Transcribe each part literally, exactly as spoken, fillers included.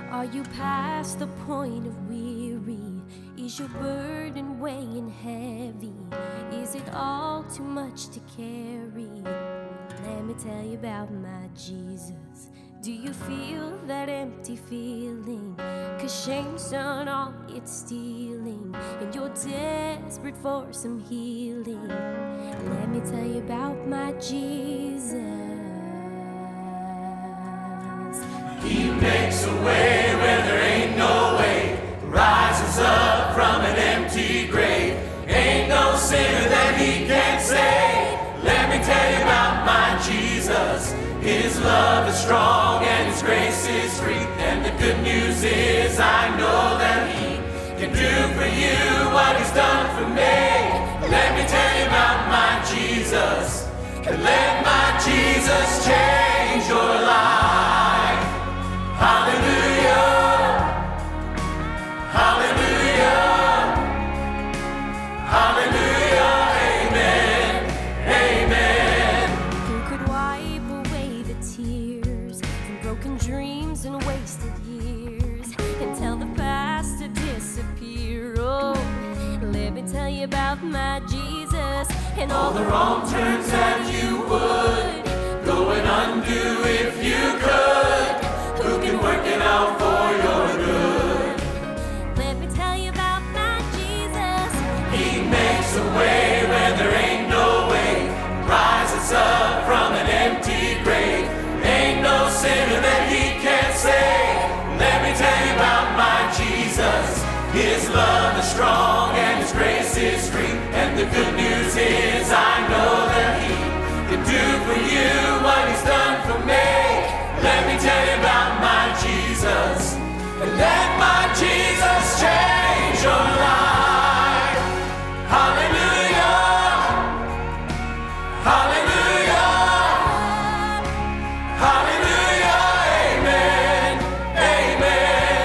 Are you past the point of weary? Is your burden weighing heavy? Is it all too much to carry? Let me tell you about my Jesus. Do you feel that empty feeling? 'Cause shame's done all it's stealing, and you're desperate for some healing. Let me tell you about my Jesus. He makes a way where there ain't no way, rises up from an empty grave. Ain't no sinner that he can't save. Let me tell you about my Jesus. His love is strong and his grace is free. And the good news is I know that he can do for you what he's done for me. Let me tell you about my Jesus. And let my Jesus change your life. Hallelujah. Hallelujah. Hallelujah. Amen. Amen. Who could wipe away the tears from broken dreams and wasted years and tell the past to disappear? Oh, let me tell you about my Jesus and all the wrong turns that you would go and undo if you could. Who can work it out for your good? Let me tell you about my Jesus. He makes a way where there ain't no way, rises up from an empty grave. Ain't no sinner that he can't save. Let me tell you about my Jesus. His love is strong and his grace is free. And the good news is I know that he can do for you what he's done for me. Let me tell you about my Jesus. And let my Jesus change your life. Hallelujah. Hallelujah. Hallelujah. Amen. Amen.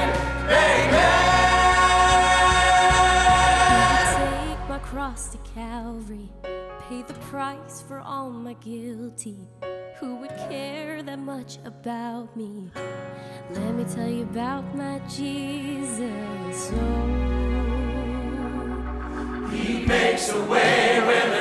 Amen. Take my cross to Calvary, pay the price for all my guilty. Who would care that much about me? Let me tell you about my Jesus. Oh, he makes a way where